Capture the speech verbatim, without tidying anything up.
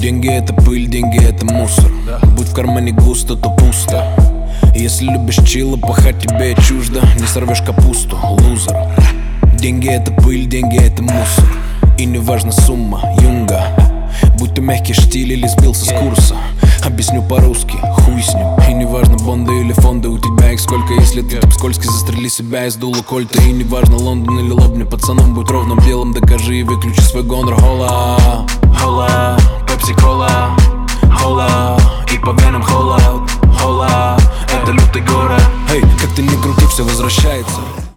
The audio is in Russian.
Деньги это пыль, деньги это мусор. Будь в кармане густо, то пусто. Если любишь чило, пахать тебе чуждо. Не сорвешь капусту, лузер. Деньги это пыль, деньги это мусор. И не важна сумма, юнга. Будь то мягкий штиль или сбился с курса. Объясню по-русски, хуй с ним. И не важно бонды или фонды, у тебя их сколько. Если ты так скользкий, застрели себя из дула кольта. И не важно Лондон или лобни, пацаном будь ровным белым. Докажи и выключи свой гонор. Хола, хола, пепси-кола, хола. И по венам холод, хола. Это лютый город. Эй, как ты ни крути, все возвращается.